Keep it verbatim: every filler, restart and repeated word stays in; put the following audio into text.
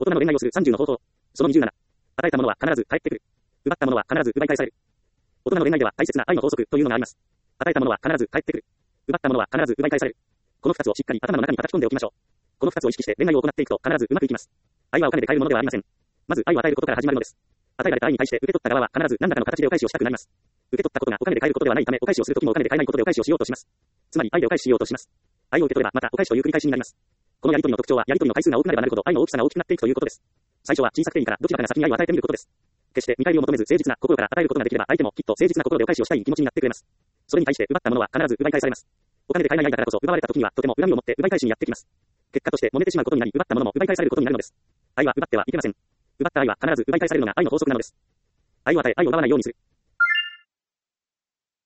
大人の恋愛をするさんじゅうの方法。そのにじゅうなな。与えたものは必ず返ってくる。奪ったものは必ず奪い返される。大人の恋愛では大切な愛の法則というのがあります。与えたものは必ず返ってくる。奪ったものは必ず奪い返される。この二つをしっかり頭の中に叩き込んでおきましょう。この二つを意識して恋愛を行っていくと必ずうまくいきます。愛はお金で買えるものではありません。まず愛を与えることから始まるのです。与えられた愛に対して受け取った側は必ず何らかの形でお返しをしたくなります。受け取ったことがお金で買えることではないため、お返しをするときもお金で買えないことでお返しをしようとします。つまり愛でお返ししようとします。愛を受け取ればまたお返しという繰り返しになります。このやり取りの特徴はやり取りの回数が多くなればなるほど愛の大きさが大きくなっていくということです。最初は小さくていいからどちらかが先に愛を与えてみることです。決して見返りを求めず誠実な心から与えることができれば相手もきっと誠実な心でお返しをしたい気持ちになってくれます。それに対して奪ったものは必ず奪い返されます。お金で買えない愛だからこそ奪われた時にはとても恨みを持って奪い返しにやってきます。結果として揉めてしまうことになり奪ったものも奪い返されることになるのです。愛は奪ってはいけません。奪った愛は必ず奪い返されるのが愛の法則なのです。愛を与え愛を奪わないようにする。